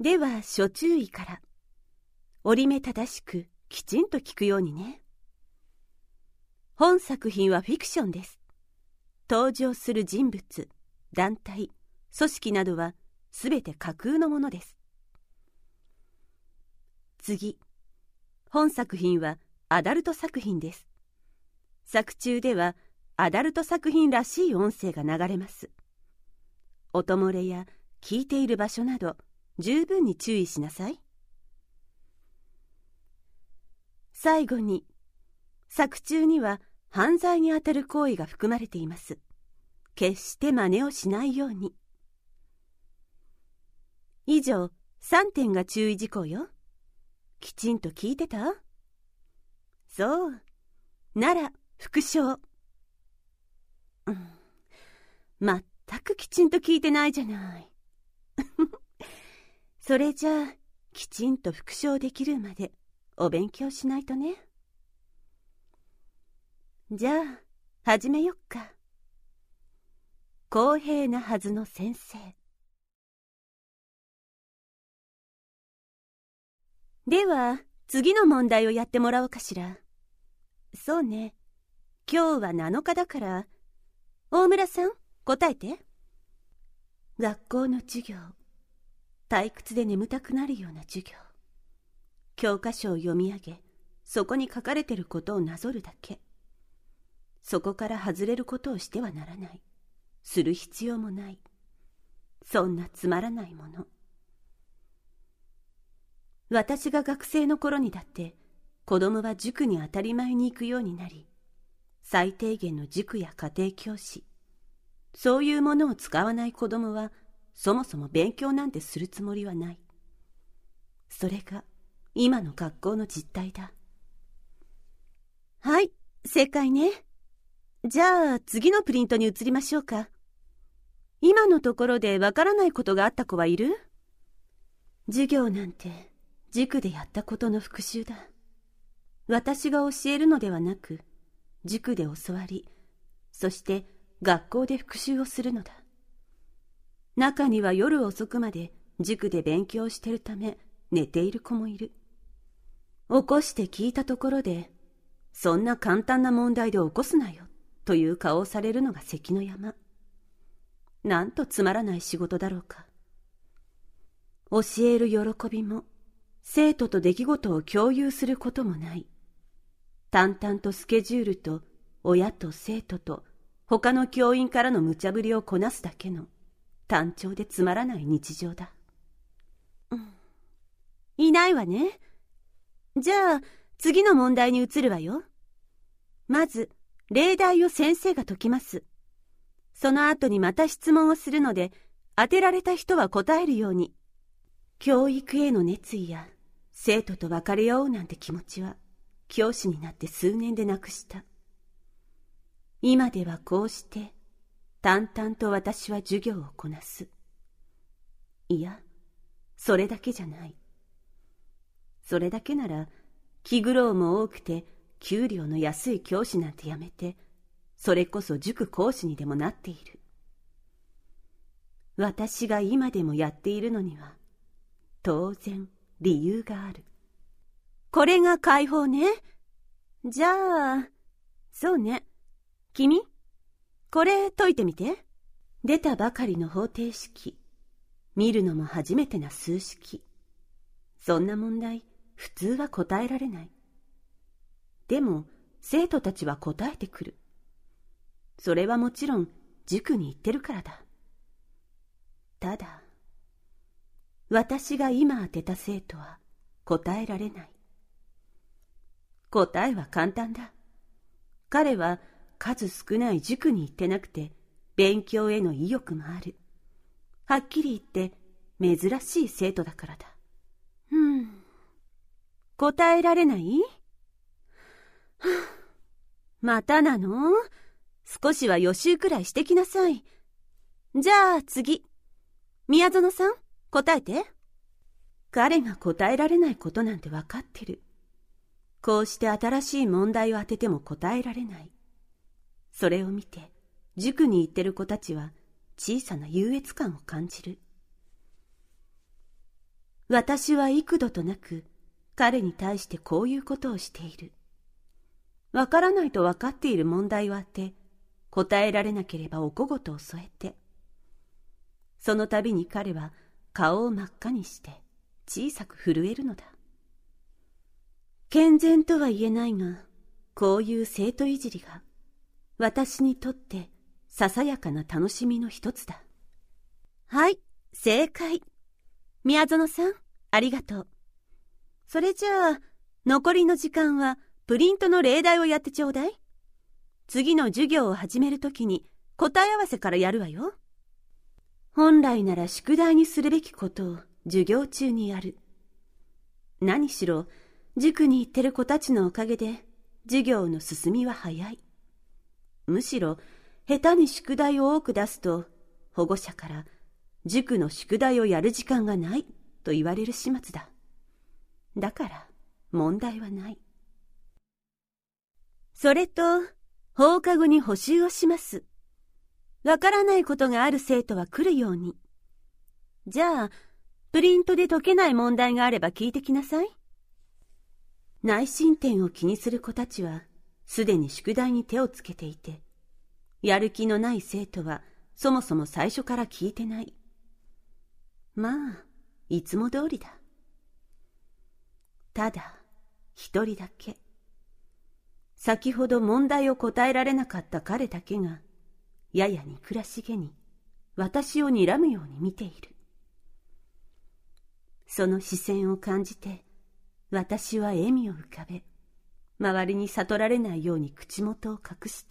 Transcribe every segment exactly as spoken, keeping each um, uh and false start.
では、諸注意から。折り目正しく、きちんと聞くようにね。本作品はフィクションです。登場する人物、団体、組織などはすべて架空のものです。次、本作品はアダルト作品です。作中ではアダルト作品らしい音声が流れます。音漏れや聞いている場所など十分に注意しなさい。最後に、作中には犯罪にあたる行為が含まれています。決して真似をしないように。以上、さんてんが注意事項よ。きちんと聞いてた？そう。なら、復唱。うん。まったくきちんと聞いてないじゃない。それじゃあ、きちんと復唱できるまでお勉強しないとね。じゃあ、始めよっか。公平なはずの先生。では、次の問題をやってもらおうかしら。そうね。今日はなのかだから、大村さん、答えて。学校の授業。退屈で眠たくなるような授業。教科書を読み上げ、そこに書かれてることをなぞるだけ。そこから外れることをしてはならない。する必要もない。そんなつまらないもの。私が学生の頃にだって、子供は塾に当たり前に行くようになり、最低限の塾や家庭教師、そういうものを使わない子供は、そもそも勉強なんてするつもりはない。それが今の学校の実態だ。はい、正解ね。じゃあ次のプリントに移りましょうか。今のところでわからないことがあった子はいる？授業なんて塾でやったことの復習だ。私が教えるのではなく、塾で教わり、そして学校で復習をするのだ。中には夜遅くまで塾で勉強してるため寝ている子もいる。起こして聞いたところで、そんな簡単な問題で起こすなよという顔をされるのが関の山。なんとつまらない仕事だろうか。教える喜びも、生徒と出来事を共有することもない。淡々とスケジュールと親と生徒と他の教員からの無茶ぶりをこなすだけの単調でつまらない日常だ。うん、いないわね。じゃあ次の問題に移るわよ。まず例題を先生が解きます。その後にまた質問をするので、当てられた人は答えるように。教育への熱意や生徒と別れようなんて気持ちは教師になって数年でなくした。今ではこうして淡々と私は授業をこなす。いや、それだけじゃない。それだけなら気苦労も多くて給料の安い教師なんてやめて、それこそ塾講師にでもなっている。私が今でもやっているのには当然理由がある。これが解放ね。じゃあ、そうね。君、これ解いてみて。出たばかりの方程式。見るのも初めてな数式。そんな問題、普通は答えられない。でも、生徒たちは答えてくる。それはもちろん、塾に行ってるからだ。ただ、私が今当てた生徒は答えられない。答えは簡単だ。彼は数少ない塾に行ってなくて、勉強への意欲もある。はっきり言って珍しい生徒だからだ。うん。答えられない？はあ、またなの？少しは予習くらいしてきなさい。じゃあ次。宮園さん、答えて。彼が答えられないことなんて分かってる。こうして新しい問題を当てても答えられない。それを見て、塾に行ってる子たちは小さな優越感を感じる。 私は幾度となく彼に対してこういうことをしている。わからないとわかっている問題をあって、答えられなければお小言を添えて。その度に彼は顔を真っ赤にして小さく震えるのだ。健全とは言えないが、こういう生徒いじりが私にとってささやかな楽しみの一つだ。はい、正解。宮園さん、ありがとう。それじゃあ、残りの時間はプリントの例題をやってちょうだい。次の授業を始めるときに答え合わせからやるわよ。本来なら宿題にするべきことを授業中にやる。何しろ、塾に行ってる子たちのおかげで授業の進みは早い。むしろ、下手に宿題を多く出すと、保護者から塾の宿題をやる時間がないと言われる始末だ。だから問題はない。それと、放課後に補習をします。わからないことがある生徒は来るように。じゃあ、プリントで解けない問題があれば聞いてきなさい。内申点を気にする子たちは、すでに宿題に手をつけていて、やる気のない生徒はそもそも最初から聞いてない。まあ、いつも通りだ。ただ、一人だけ。先ほど問題を答えられなかった彼だけが、やや憎らしげに私を睨むように見ている。その視線を感じて、私は笑みを浮かべ、周りに悟られないように口元を隠した。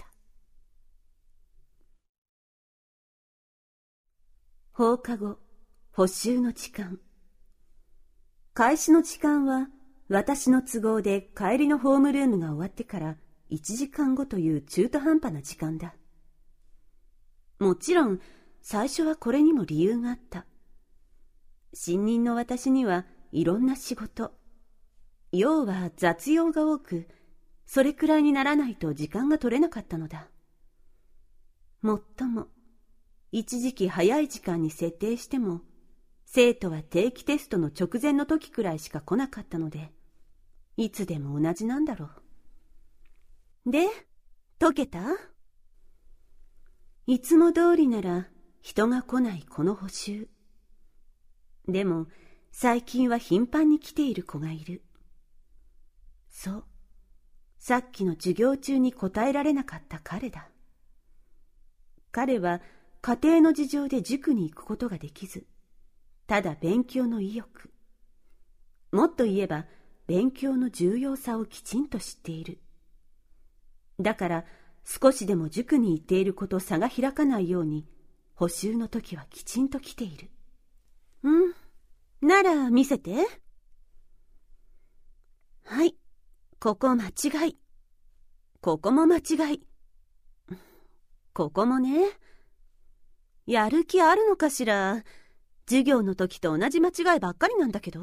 放課後、補習の時間。開始の時間は、私の都合で帰りのホームルームが終わってからいちじかんごという中途半端な時間だ。もちろん、最初はこれにも理由があった。新任の私にはいろんな仕事、要は雑用が多く、それくらいにならないと時間が取れなかったのだ。もっとも、一時期早い時間に設定しても、生徒は定期テストの直前の時くらいしか来なかったので、いつでも同じなんだろう。で、解けた？いつも通りなら人が来ないこの補習。でも、最近は頻繁に来ている子がいる。そう。さっきの授業中に答えられなかった彼だ。彼は家庭の事情で塾に行くことができず、ただ勉強の意欲。もっと言えば、勉強の重要さをきちんと知っている。だから、少しでも塾に行っている子と差が開かないように、補習の時はきちんと来ている。うん。なら見せて。はい。ここ間違い。ここも間違い。ここもね。やる気あるのかしら。授業の時と同じ間違いばっかりなんだけど。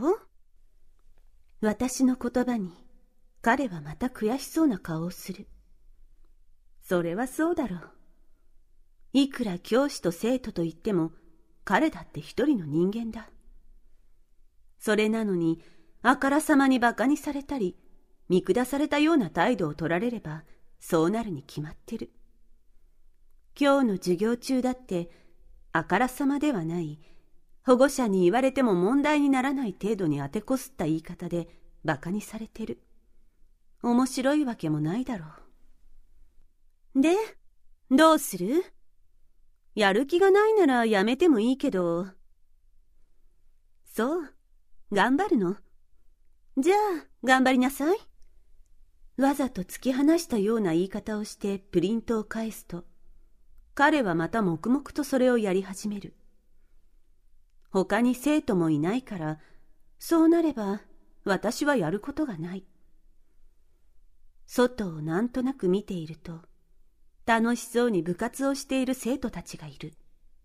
私の言葉に彼はまた悔しそうな顔をする。それはそうだろう。いくら教師と生徒と言っても彼だって一人の人間だ。それなのにあからさまに馬鹿にされたり見下されたような態度を取られればそうなるに決まってる。今日の授業中だってあからさまではない保護者に言われても問題にならない程度に当てこすった言い方で馬鹿にされてる。面白いわけもないだろう。で、どうする？やる気がないならやめてもいいけど。そう、頑張るの。じゃあ、頑張りなさい。わざと突き放したような言い方をしてプリントを返すと、彼はまた黙々とそれをやり始める。他に生徒もいないから、そうなれば私はやることがない。外をなんとなく見ていると、楽しそうに部活をしている生徒たちがいる。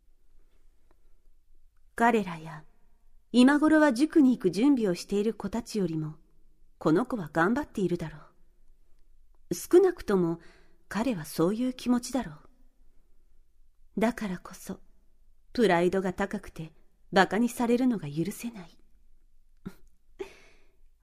彼らや、今頃は塾に行く準備をしている子たちよりも、この子は頑張っているだろう。少なくとも彼はそういう気持ちだろう。だからこそ、プライドが高くて、馬鹿にされるのが許せない。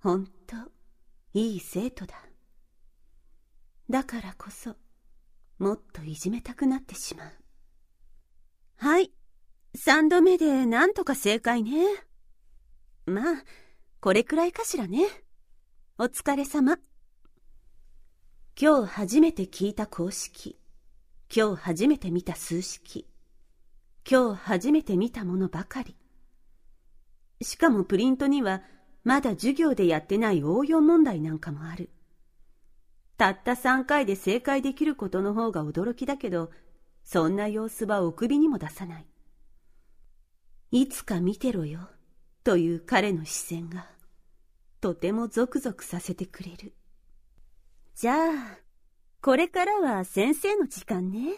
ほんといい生徒だ。だからこそもっといじめたくなってしまう。はい、三度目でなんとか正解ね。まあこれくらいかしらね。お疲れ様。今日初めて聞いた公式、今日初めて見た数式、今日初めて見たものばかり。しかもプリントにはまだ授業でやってない応用問題なんかもある。たったさんかいで正解できることの方が驚きだけど、そんな様子はお首にも出さない。いつか見てろよという彼の視線がとてもゾクゾクさせてくれる。じゃあこれからは先生の時間ね。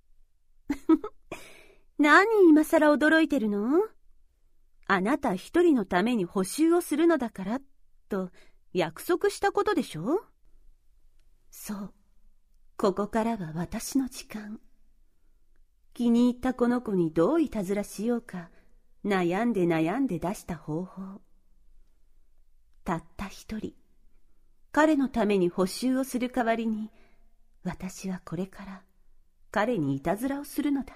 何今さら驚いてるの？あなた一人のために補習をするのだからと約束したことでしょ？そう、ここからは私の時間。気に入ったこの子にどういたずらしようか悩んで悩んで出した方法。たった一人、彼のために補習をする代わりに、私はこれから彼にいたずらをするのだ。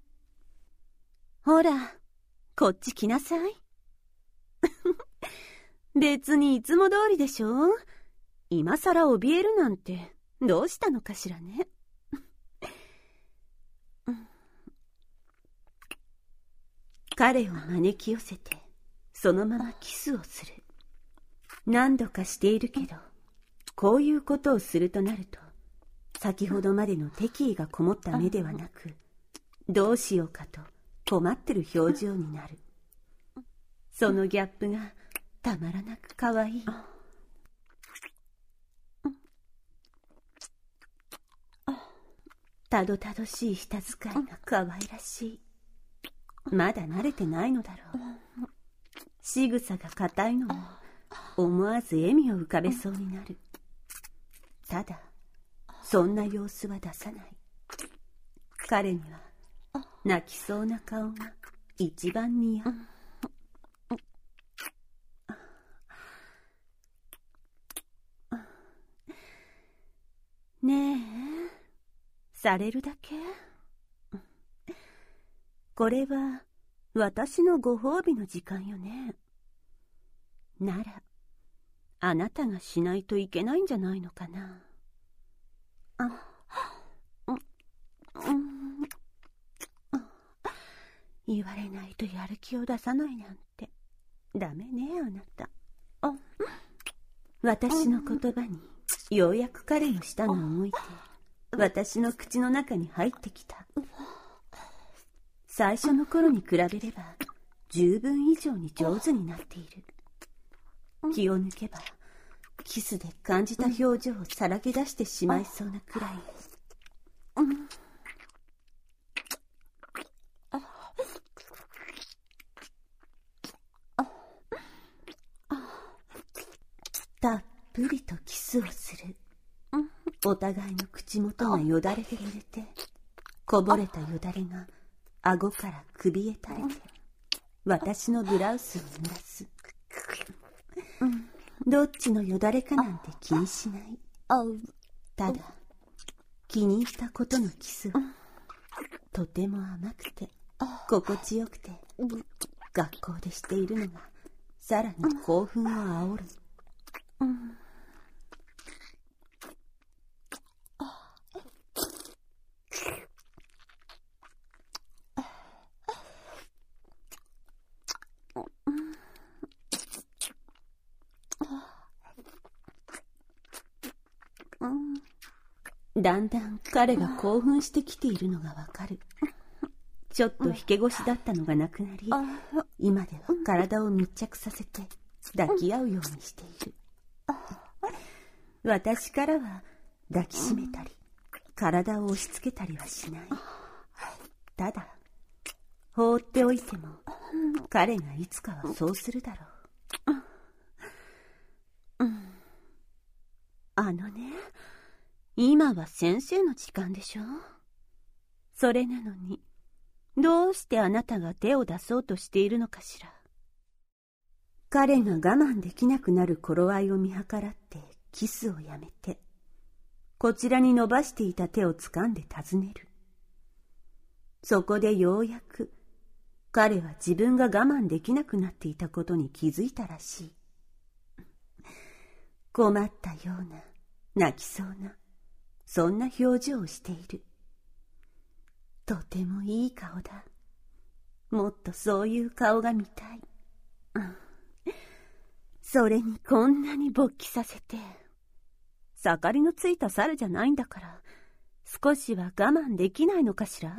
ほら、こっち来なさい。別にいつも通りでしょ。今さら怯えるなんてどうしたのかしらね。彼を招き寄せてそのままキスをする。何度かしているけど、こういうことをするとなると、先ほどまでの敵意がこもった目ではなく、どうしようかと困ってる表情になる。そのギャップがたまらなくかわいい。たどたどしい舌遣いがかわいらしい。まだ慣れてないのだろう。仕草が硬いのも思わず笑みを浮かべそうになる。ただそんな様子は出さない。彼には泣きそうな顔が一番似合う。ねえ、されるだけ？これは私のご褒美の時間よね。ならあなたがしないといけないんじゃないのかな。あ、うん、うん、言われないとやる気を出さないなんてダメね、あなた。あ、私の言葉にようやく彼の舌が動いて私の口の中に入ってきた。最初の頃に比べれば十分以上に上手になっている。気を抜けばキスで感じた表情をさらけ出してしまいそうなくらい。たっぷりとキスをする。お互いの口元がよだれで濡れて、こぼれたよだれが顎から首へ垂れて私のブラウスを濡らす。どっちのよだれかなんて気にしない。ただ気に入ったことのキスはとても甘くて心地よくて、学校でしているのがさらに興奮を煽る。だんだん彼が興奮してきているのがわかる。ちょっと引け腰だったのがなくなり、今では体を密着させて抱き合うようにしている。私からは抱きしめたり体を押し付けたりはしない。ただ放っておいても彼がいつかはそうするだろう。あのね、今は先生の時間でしょ。それなのにどうしてあなたが手を出そうとしているのかしら。 彼が我慢できなくなる頃合いを見計らってキスをやめて、こちらに伸ばしていた手を掴んで尋ねる。そこでようやく彼は自分が我慢できなくなっていたことに気づいたらしい。困ったような、泣きそうな、そんな表情をしている。とてもいい顔だ。もっとそういう顔が見たい。うん、それにこんなに勃起させて。盛りのついた猿じゃないんだから、少しは我慢できないのかしら。は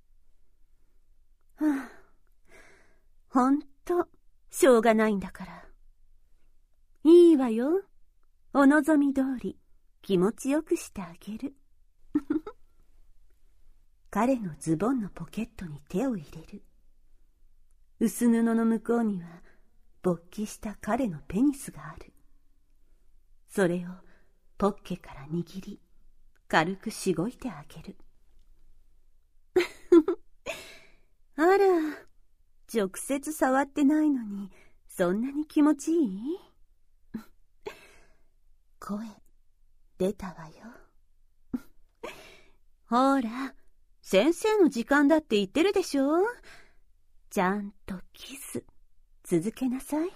あ、ほんと、しょうがないんだから。いいわよ。お望み通り、気持ちよくしてあげる。彼のズボンのポケットに手を入れる。薄布の向こうには、勃起した彼のペニスがある。それをポッケから握り、軽くしごいてあげる。あら、直接触ってないのに、そんなに気持ちいい？声、出たわよ。ほら、先生の時間だって言ってるでしょ？ちゃんとキス、続けなさい。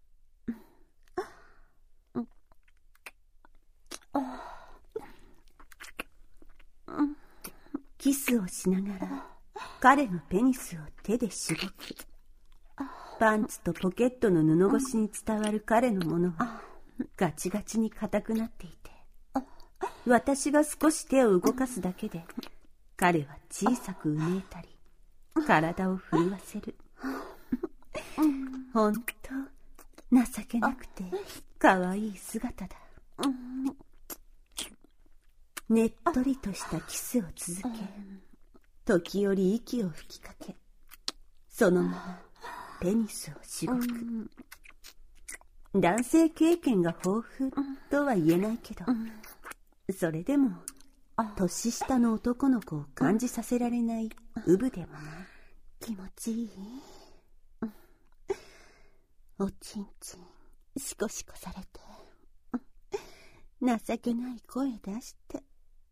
キスをしながら、彼のペニスを手でしごく。パンツとポケットの布越しに伝わる彼のものは、ガチガチに硬くなっていて、私が少し手を動かすだけで、彼は小さくうめいたり、体を震わせる。ほんと、情けなくて、かわいい姿だ。ねっとりとしたキスを続け、時折息を吹きかけ、そのままペニスをしごく。男性経験が豊富とは言えないけど、それでも年下の男の子を感じさせられないウブでもない。気持ちいい？おちんちんシコシコされて、情けない声出して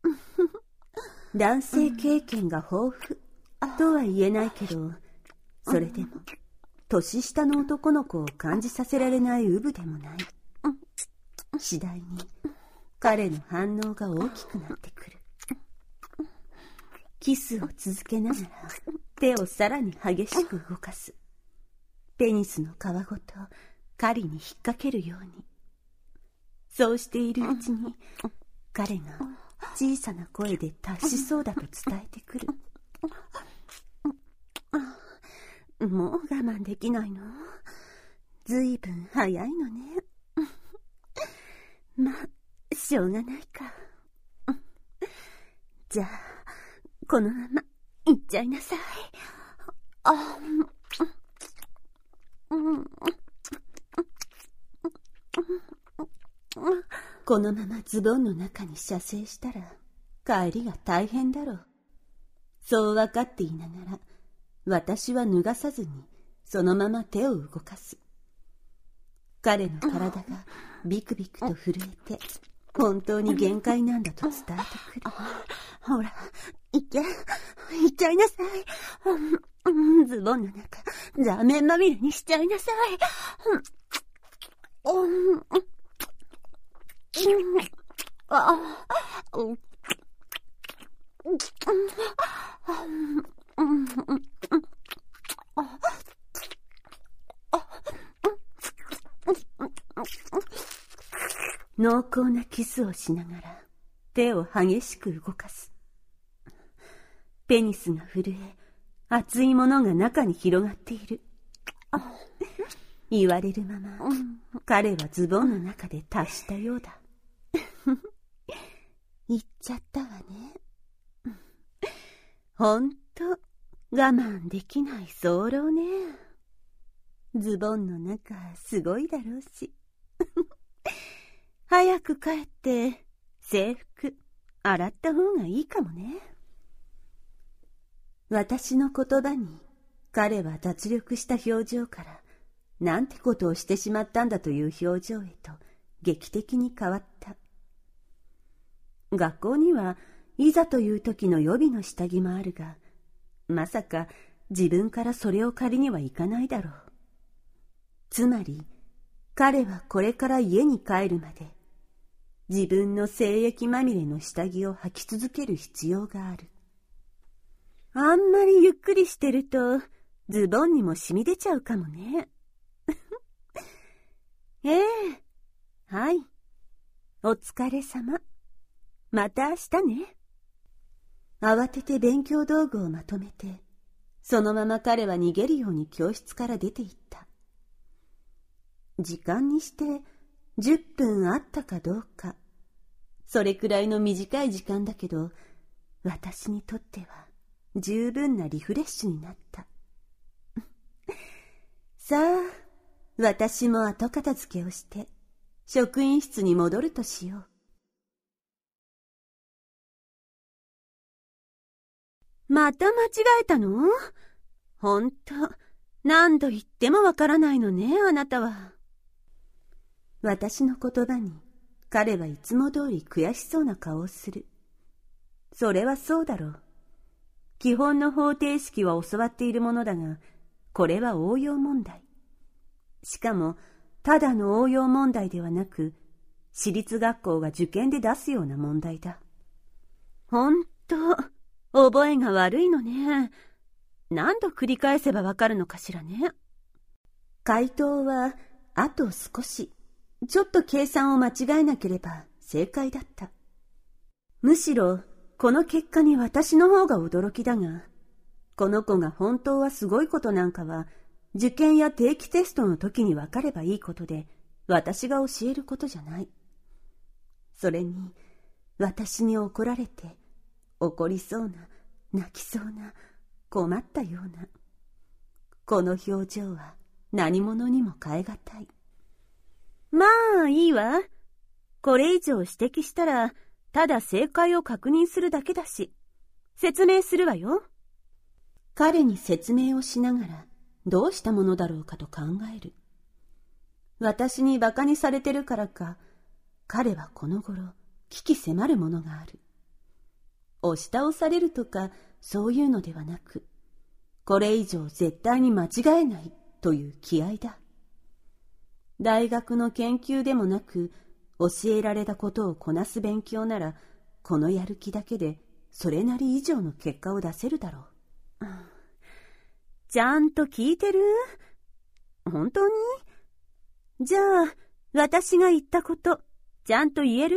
男性経験が豊富とは言えないけど、それでも年下の男の子を感じさせられないウブでもない。次第に彼の反応が大きくなってくる。キスを続けながら手をさらに激しく動かす。ペニスの皮ごと狩りに引っ掛けるように。そうしているうちに彼が小さな声で達しそうだと伝えてくる。もう我慢できないの？ずいぶん早いのね。ま、しょうがないか。じゃあ、このまま行っちゃいなさい。あ、このままズボンの中に射精したら帰りが大変だろう。そう分かっていながら、私は脱がさずにそのまま手を動かす。彼の体がビクビクと震えて、本当に限界なんだと伝えてくる。ほら、いけ、いっちゃいなさい。ズボンの中、座面まみれにしちゃいなさい。あ濃厚なキスをしながら手を激しく動かす。ペニスが震え、熱いものが中に広がっている。言われるまま、彼はズボンの中で達したようだ。言っちゃったわね。ほんと我慢できない早漏ね。ズボンの中すごいだろうし。早く帰って制服洗った方がいいかもね。私の言葉に彼は脱力した表情からなんてことをしてしまったんだという表情へと劇的に変わった。学校にはいざという時の予備の下着もあるが、まさか自分からそれを借りにはいかないだろう。つまり彼はこれから家に帰るまで自分の精液まみれの下着を履き続ける必要がある。あんまりゆっくりしてるとズボンにも染み出ちゃうかもね。ええ、はい。お疲れ様。また明日ね。慌てて勉強道具をまとめて、そのまま彼は逃げるように教室から出て行った。時間にしてじゅっぷんあったかどうか。それくらいの短い時間だけど、私にとっては十分なリフレッシュになった。さあ、私も後片付けをして職員室に戻るとしよう。また間違えたの？ほんと、何度言ってもわからないのね、あなたは。私の言葉に彼はいつも通り悔しそうな顔をする。それはそうだろう。基本の方程式は教わっているものだが、これは応用問題。しかも、ただの応用問題ではなく、私立学校が受験で出すような問題だ。ほんと、覚えが悪いのね。何度繰り返せばわかるのかしらね。回答は、あと少し。ちょっと計算を間違えなければ正解だった。むしろ、この結果に私の方が驚きだが、この子が本当はすごいことなんかは、受験や定期テストの時に分かればいいことで、私が教えることじゃない。それに、私に怒られて、怒りそうな、泣きそうな、困ったような。この表情は何者にも代えがたい。まあ、いいわ。これ以上指摘したら、ただ正解を確認するだけだし、説明するわよ。彼に説明をしながら、どうしたものだろうかと考える。私に馬鹿にされてるからか、彼はこの頃、危機迫るものがある。押し倒されるとか、そういうのではなく、これ以上絶対に間違えないという気合だ。大学の研究でもなく、教えられたことをこなす勉強なら、このやる気だけでそれなり以上の結果を出せるだろう。ちゃんと聞いてる？本当に？じゃあ、私が言ったこと、ちゃんと言える？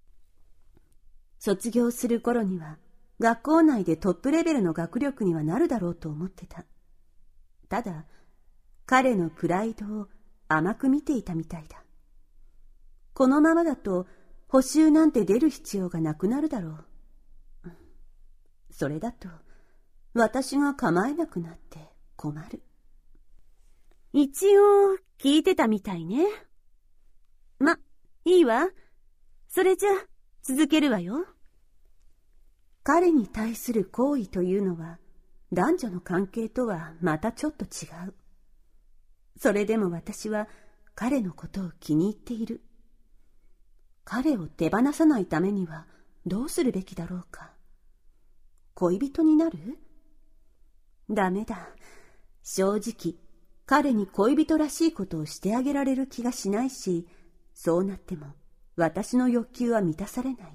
卒業する頃には、学校内でトップレベルの学力にはなるだろうと思ってた。ただ、彼のプライドを甘く見ていたみたいだ。このままだと補習なんて出る必要がなくなるだろう。それだと私が構えなくなって困る。一応聞いてたみたいね。ま、いいわ。それじゃ続けるわよ。彼に対する行為というのは男女の関係とはまたちょっと違う。それでも私は彼のことを気に入っている。彼を手放さないためにはどうするべきだろうか。恋人になる？ダメだ。正直、彼に恋人らしいことをしてあげられる気がしないし、そうなっても私の欲求は満たされない。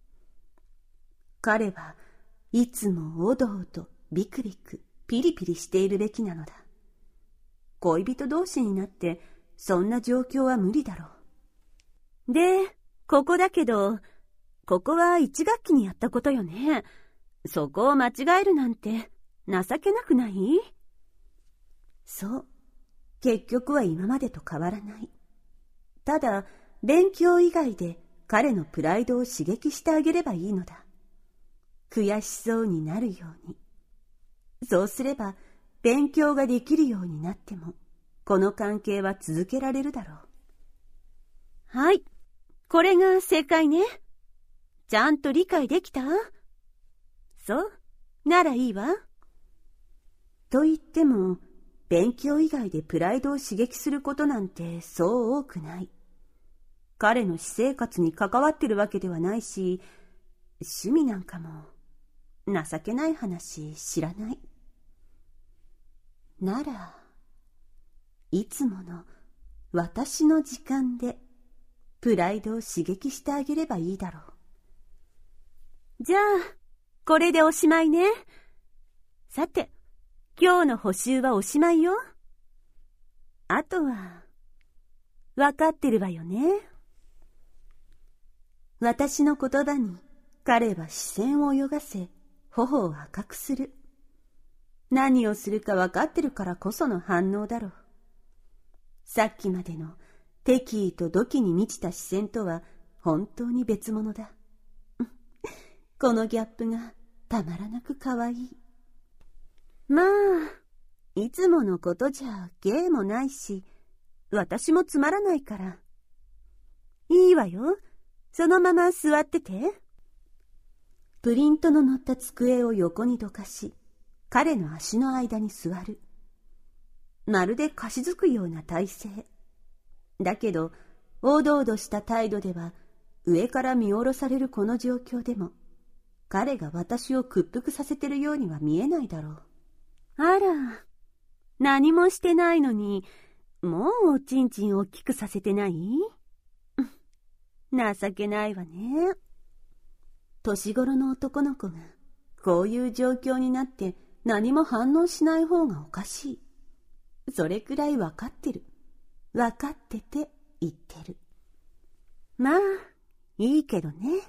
彼はいつもおどおど、ビクビク、ピリピリしているべきなのだ。恋人同士になってそんな状況は無理だろう。で、ここだけど、ここは一学期にやったことよね。そこを間違えるなんて情けなくない？そう。結局は今までと変わらない。ただ、勉強以外で彼のプライドを刺激してあげればいいのだ。悔しそうになるように。そうすれば、勉強ができるようになっても、この関係は続けられるだろう。はい。これが正解ね。ちゃんと理解できた？そう？ならいいわ。と言っても、 勉強以外でプライドを刺激することなんてそう多くない。彼の私生活に関わってるわけではないし、趣味なんかも情けない話知らない。なら、いつもの私の時間でプライドを刺激してあげればいいだろう。じゃあ、これでおしまいね。さて、今日の補習はおしまいよ。あとは、わかってるわよね。私の言葉に彼は視線を泳がせ、頬を赤くする。何をするかわかってるからこその反応だろう。さっきまでの敵意と怒気に満ちた視線とは本当に別物だ。このギャップがたまらなく可愛い。まあ、いつものことじゃ芸もないし、私もつまらないから。いいわよ。そのまま座ってて。プリントの乗った机を横にどかし、彼の足の間に座る。まるでかしずくような体勢。だけど、おどおどした態度では、上から見下ろされるこの状況でも、彼が私を屈服させてるようには見えないだろう。あら、何もしてないのに、もうおちんちん大きくさせてない？情けないわね。年頃の男の子が、こういう状況になって何も反応しない方がおかしい。それくらいわかってる。わかってて言ってる。まあ、いいけどね。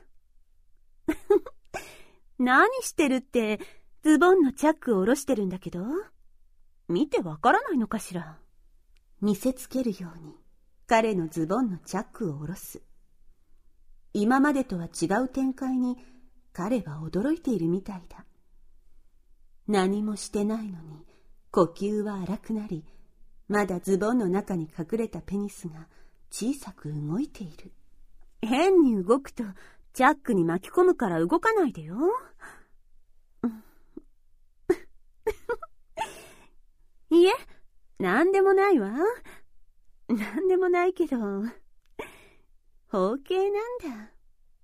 何してるって、ズボンのチャックを下ろしてるんだけど、見てわからないのかしら。見せつけるように、彼のズボンのチャックを下ろす。今までとは違う展開に、彼は驚いているみたいだ。何もしてないのに、呼吸は荒くなり、まだズボンの中に隠れたペニスが小さく動いている。変に動くと、チャックに巻き込むから動かないでよ。いえ、なんでもないわ。なんでもないけど、包茎なんだ。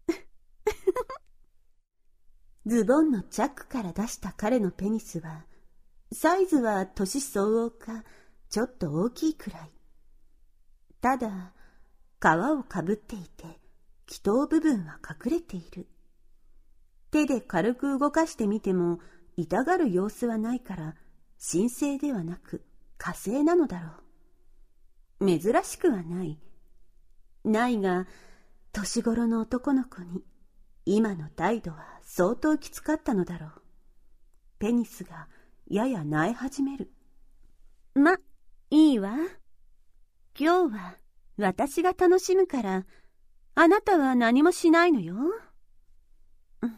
ズボンのチャックから出した彼のペニスは、サイズは年相応かちょっと大きいくらい。ただ、皮をかぶっていて、気筒部分は隠れている。手で軽く動かしてみても、痛がる様子はないから、神聖ではなく火星なのだろう。珍しくはない。ないが、年頃の男の子に、今の態度は相当きつかったのだろう。ペニスがやや萎え始める。ま、いいわ。今日は私が楽しむから、あなたは何もしないのよ。うん、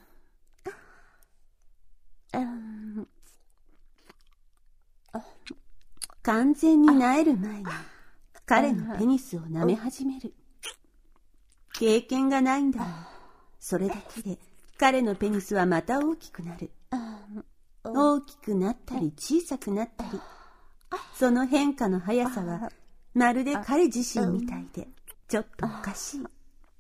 完全に萎える前に彼のペニスを舐め始める。経験がないんだろう。それだけで彼のペニスはまた大きくなる。大きくなったり小さくなったり、その変化の速さはまるで彼自身みたいでちょっとおかしい。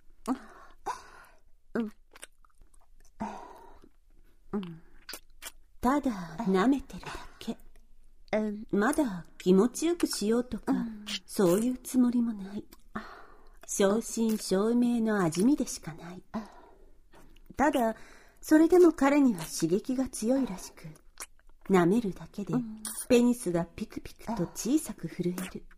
ただ舐めてるだけ。まだ気持ちよくしようとか、そういうつもりもない。正真正銘の味見でしかない。ただそれでも彼には刺激が強いらしく、舐めるだけでペニスがピクピクと小さく震える。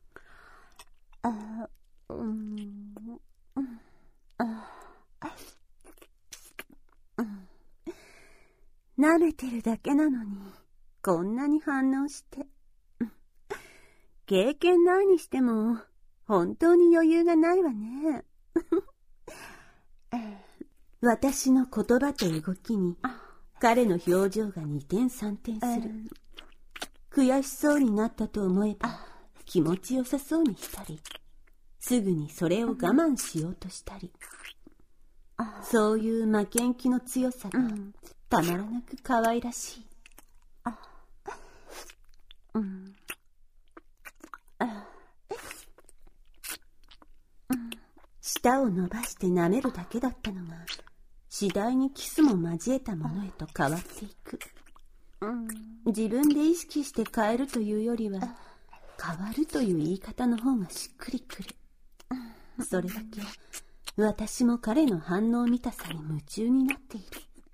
舐めてるだけなのにこんなに反応して。経験ないにしても本当に余裕がないわね。私の言葉と動きに彼の表情が二転三転する。悔しそうになったと思えば気持ちよさそうにしたり、すぐにそれを我慢しようとしたり、そういう負けん気の強さがたまらなく可愛らしい。 舌を伸ばして舐めるだけだったのが、次第にキスも交えたものへと変わっていく。自分で意識して変えるというよりは、変わるという言い方の方がしっくりくる。それだけ私も彼の反応見たさに夢中になっている。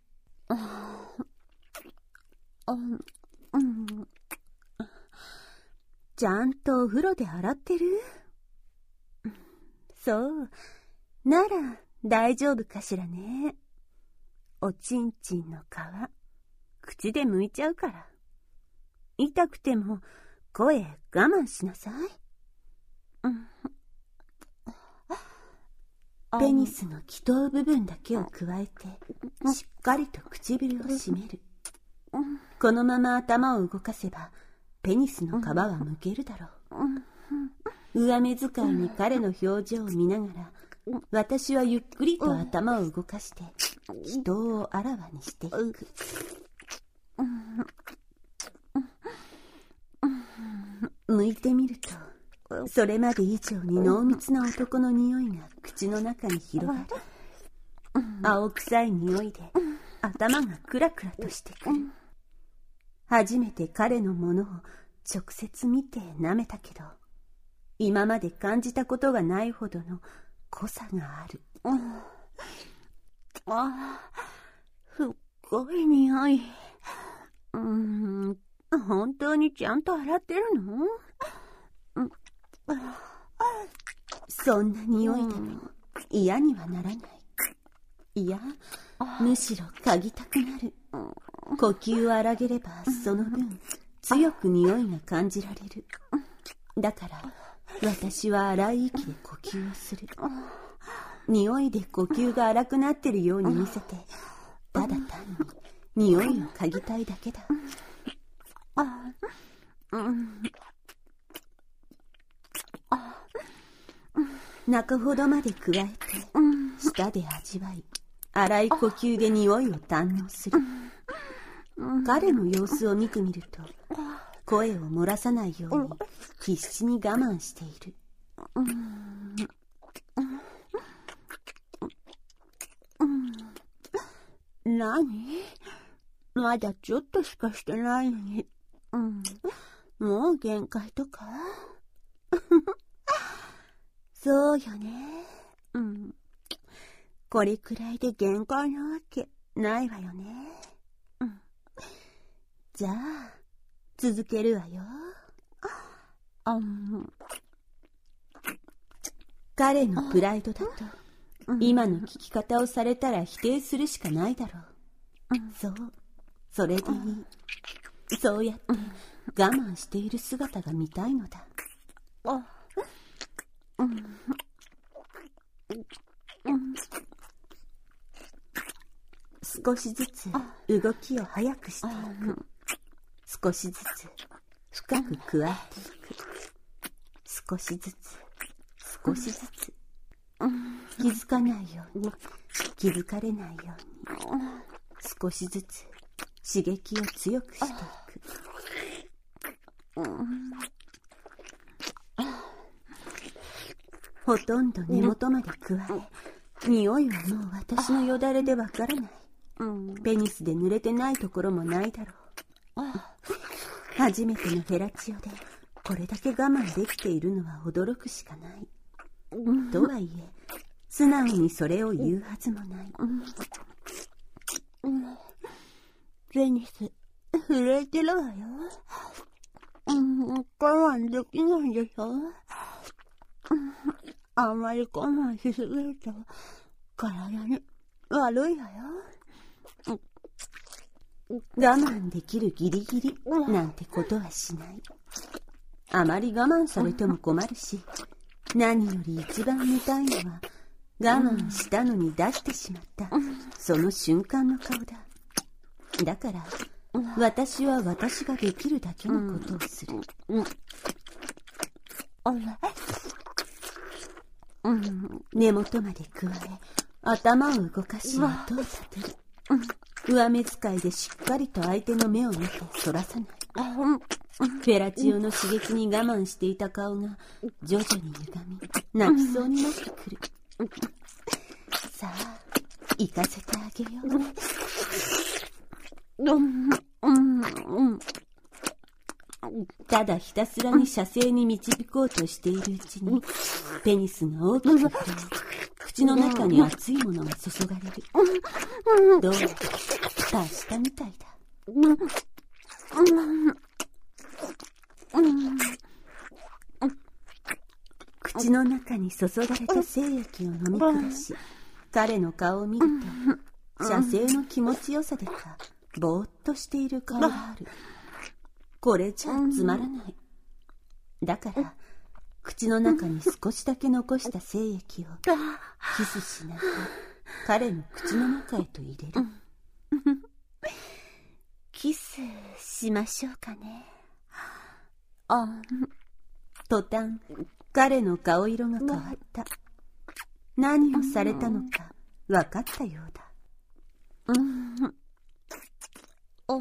ちゃんとお風呂で洗ってる？そう、なら大丈夫かしらね。おちんちんの皮、口で剥いちゃうから。痛くても声我慢しなさい。ペニスの気筒部分だけを加えてしっかりと唇を締める。このまま頭を動かせばペニスの皮はむけるだろう。上目遣いに彼の表情を見ながら、私はゆっくりと頭を動かして気筒をあらわにしていく。剥いてみると、それまで以上に濃密な男の匂いが口の中に広がる。青臭い匂いで頭がクラクラとしてくる。初めて彼のものを直接見て舐めたけど、今まで感じたことがないほどの濃さがある。ああ、すっごい匂い。うーん、本当にちゃんと洗ってるの？そんな匂いでも嫌にはならない。いや、むしろ嗅ぎたくなる。呼吸を荒げればその分強く匂いが感じられる。だから私は荒い息で呼吸をする。匂いで呼吸が荒くなってるように見せて、ただ単に匂いを嗅ぎたいだけだ。中ほどまで加えて舌で味わい、荒い呼吸で匂いを堪能する。彼の様子を見てみると、声を漏らさないように必死に我慢している。何？まだちょっとしかしてないのに、うん、もう限界とか？そうよね。うん。これくらいで限界なわけないわよね。うん。じゃあ続けるわよ。あ、うん、彼のプライドだと、今の聞き方をされたら否定するしかないだろう。そう、それでいい。そうやって我慢している姿が見たいのだ。少しずつ動きを速くしていく。少しずつ深く加えていく。少しずつ少しずつ、気づかないように気づかれないように、少しずつ刺激を強くしていく。ほとんど根元まで加え、匂いはもう私のよだれでわからない。ペニスで濡れてないところもないだろう。初めてのフェラチオでこれだけ我慢できているのは驚くしかない。とはいえ素直にそれを言うはずもない。ペニス震えてるわよ。我慢できないでしょ。あまり我慢しすぎると体に悪いわよ。我慢できるギリギリなんてことはしない。あまり我慢されても困るし、何より一番見たいのは我慢したのに出してしまったその瞬間の顔だ。だから私は私ができるだけのことをする。根元まで加え頭を動かし音を立てる。上目遣いでしっかりと相手の目を見てそらさない。フェラチオの刺激に我慢していた顔が徐々に歪み泣きそうになってくる。 さあ、行かせてあげよう。 うんうんうんただひたすらに射精に導こうとしているうちに、ペニスが大きく膨らみ、口の中に熱いものが注がれる。どうやら達したみたいだ。口の中に注がれた精液を飲み下し、彼の顔を見ると、射精の気持ちよさでか、ぼーっとしている顔がある。これじゃつまらない。だから、口の中に少しだけ残した精液をキスしながら彼の口の中へと入れる。キスしましょうかね。あ、途端、彼の顔色が変わった。何をされたのか分かったようだ。 うん、うん、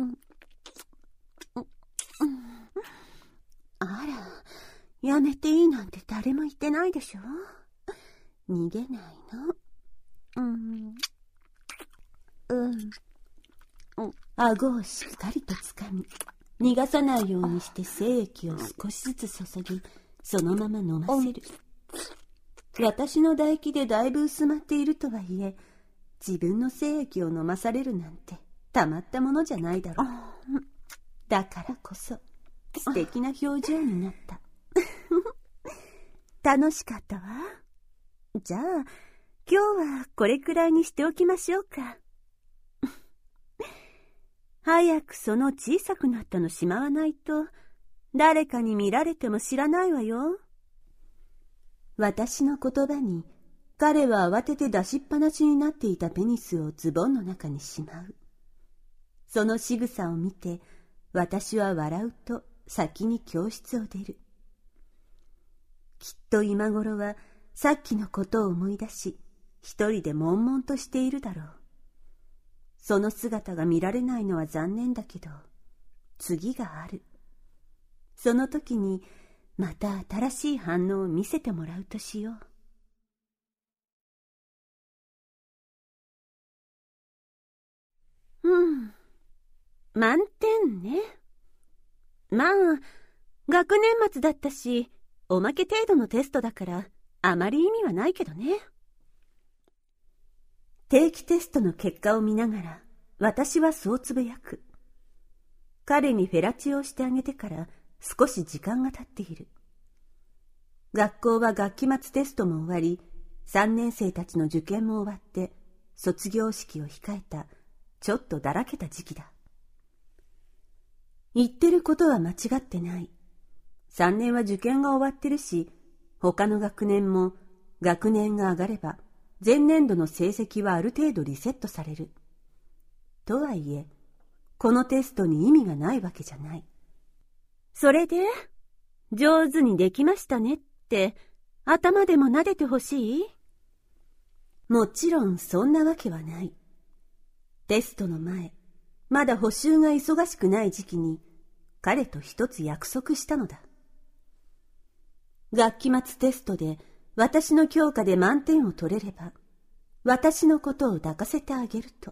あら、やめていいなんて誰も言ってないでしょ。逃げないの。 うん、 うん。顎をしっかりとつかみ、逃がさないようにして精液を少しずつ注ぎ、そのまま飲ませる。私の唾液でだいぶ薄まっているとはいえ、自分の精液を飲まされるなんてたまったものじゃないだろう。だからこそ素敵な表情になった。楽しかったわ。じゃあ今日はこれくらいにしておきましょうか。早くその小さくなったのしまわないと、誰かに見られても知らないわよ。私の言葉に、彼は慌てて出しっぱなしになっていたペニスをズボンの中にしまう。その仕草を見て、私は笑うと先に教室を出る。きっと今頃はさっきのことを思い出し、一人で悶々としているだろう。その姿が見られないのは残念だけど、次がある。その時にまた新しい反応を見せてもらうとしよう。うん。満点ね。まあ、学年末だったし、おまけ程度のテストだから、あまり意味はないけどね。定期テストの結果を見ながら、私はそうつぶやく。彼にフェラチオをしてあげてから少し時間が経っている。学校は学期末テストも終わり、さんねん生たちの受験も終わって、卒業式を控えた、ちょっとだらけた時期だ。言ってることは間違ってない。さんねんは受験が終わってるし、他の学年も学年が上がれば、前年度の成績はある程度リセットされる。とはいえ、このテストに意味がないわけじゃない。それで、上手にできましたねって、頭でも撫でてほしい？もちろんそんなわけはない。テストの前、まだ補習が忙しくない時期に、彼と一つ約束したのだ。学期末テストで私の教科で満点を取れれば、私のことを抱かせてあげると。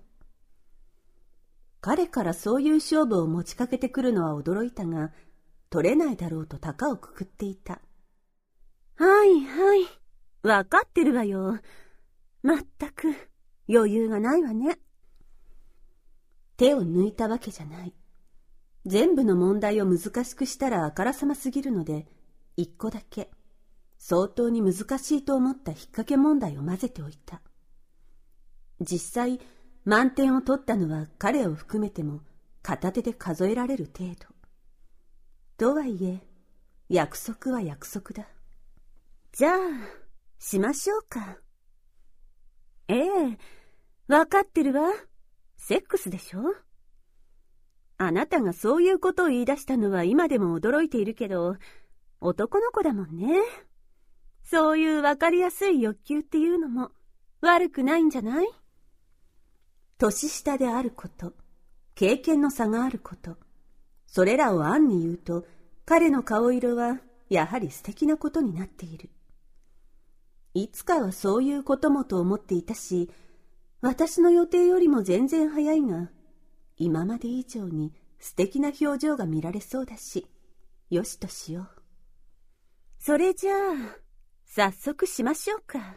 彼からそういう勝負を持ちかけてくるのは驚いたが、取れないだろうと高をくくっていた。はいはい、わかってるわよ。まったく余裕がないわね。手を抜いたわけじゃない。全部の問題を難しくしたらあからさますぎるので、一個だけ相当に難しいと思った引っ掛け問題を混ぜておいた。実際満点を取ったのは彼を含めても片手で数えられる程度。とはいえ約束は約束だ。じゃあしましょうか。ええ、わかってるわ。セックスでしょ。あなたがそういうことを言い出したのは今でも驚いているけど、男の子だもんね。そういうわかりやすい欲求っていうのも悪くないんじゃない？年下であること、経験の差があること、それらを暗に言うと、彼の顔色はやはり素敵なことになっている。 いつかはそういうこともと思っていたし、私の予定よりも全然早いが、今まで以上に素敵な表情が見られそうだし、よしとしよう。 それじゃあ、早速しましょうか。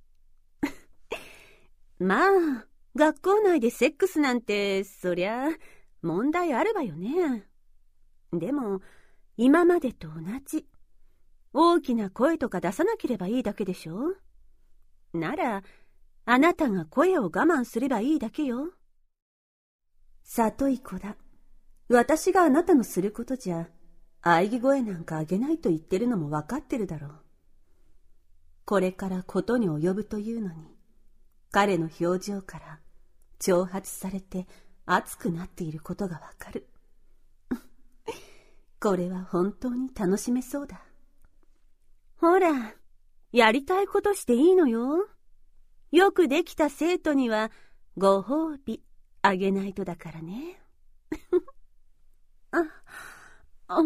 まあ、学校内でセックスなんて、そりゃ、問題あるわよね。でも、今までと同じ。大きな声とか出さなければいいだけでしょ。なら、あなたが声を我慢すればいいだけよ。 里い子だ。私があなたのすることじゃ、喘ぎ声なんかあげないと言ってるのもわかってるだろう。これからことに及ぶというのに、彼の表情から挑発されて熱くなっていることがわかる。これは本当に楽しめそうだ。 ほら、やりたいことしていいのよ。よくできた生徒にはご褒美あげないとだからね。あ、あ、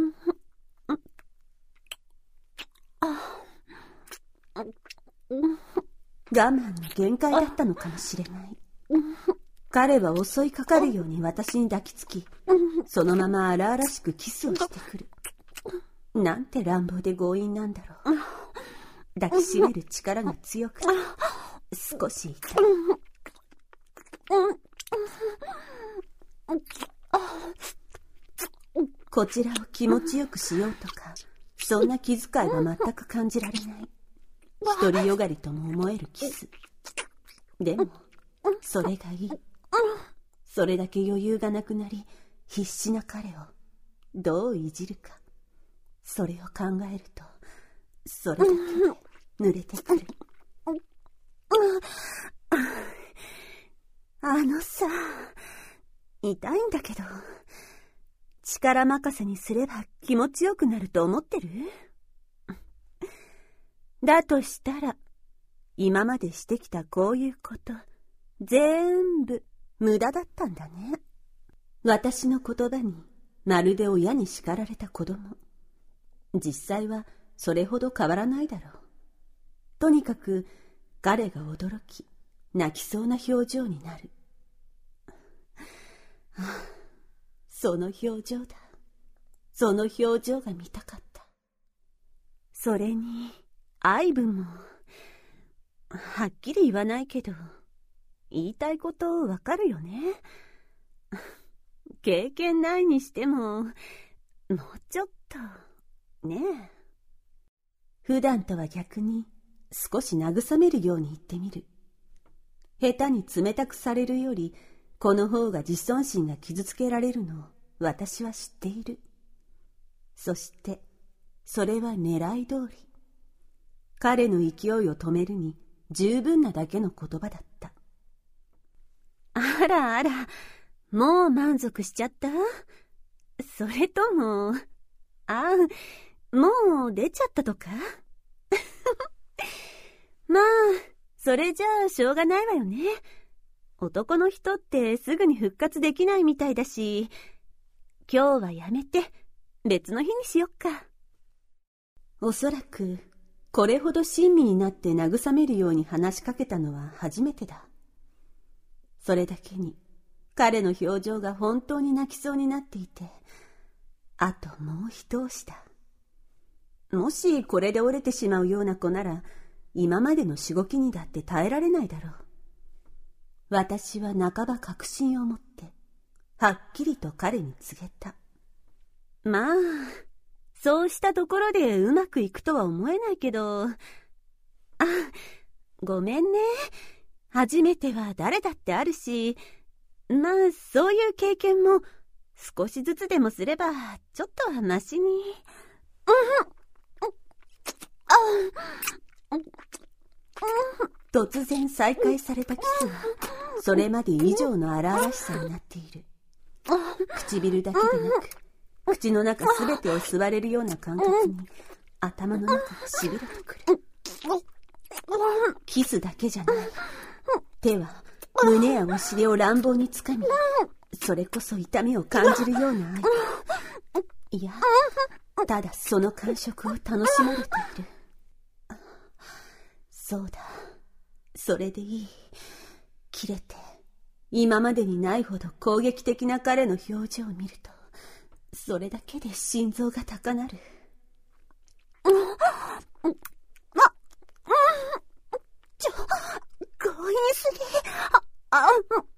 あ、我慢の限界だったのかもしれない。彼は襲いかかるように私に抱きつき、そのまま荒々しくキスをしてくる。なんて乱暴で強引なんだろう。抱きしめる力が強くて、少し痛い。こちらを気持ちよくしようとか、そんな気遣いは全く感じられない。独りよがりとも思えるキス。でも、それがいい。それだけ余裕がなくなり、必死な彼をどういじるか。それを考えると、それだけで濡れてくる。 あのさ、痛いんだけど、力任せにすれば気持ちよくなると思ってる？だとしたら、今までしてきたこういうこと、全部無駄だったんだね。 私の言葉にまるで親に叱られた子供。実際はそれほど変わらないだろう。とにかく彼が驚き、泣きそうな表情になる。はあ、その表情だ。その表情が見たかった。 それに、愛分も、はっきり言わないけど、言いたいことわかるよね。経験ないにしても、もうちょっと、ねえ。 普段とは逆に、少し慰めるように言ってみる。下手に冷たくされるより、この方が自尊心が傷つけられるのを私は知っている。そして、それは狙い通り。彼の勢いを止めるに十分なだけの言葉だった。 あらあら、もう満足しちゃった？それとも、あ、もう出ちゃったとか？まあ、それじゃあしょうがないわよね。男の人ってすぐに復活できないみたいだし、今日はやめて別の日にしよっか。 おそらく、これほど親身になって慰めるように話しかけたのは初めてだ。それだけに彼の表情が本当に泣きそうになっていて、あともう一押しだ。もしこれで折れてしまうような子なら、今までのしごきにだって耐えられないだろう。私は半ば確信を持ってはっきりと彼に告げた。 まあ、そうしたところでうまくいくとは思えないけど、あ、ごめんね。初めては誰だってあるし、まあそういう経験も少しずつでもすればちょっとはマシに。 突然再開されたキスはそれまで以上の荒々しさになっている。唇だけでなく口の中すべてを吸われるような感覚に頭の中がしびれてくる。キスだけじゃない。手は胸やお尻を乱暴につかみ、それこそ痛みを感じるような愛。いや、ただその感触を楽しまれている。 そうだ。それでいい。切れて、今までにないほど攻撃的な彼の表情を見ると、それだけで心臓が高鳴る。 ちょ、強引すぎ。あ、あ、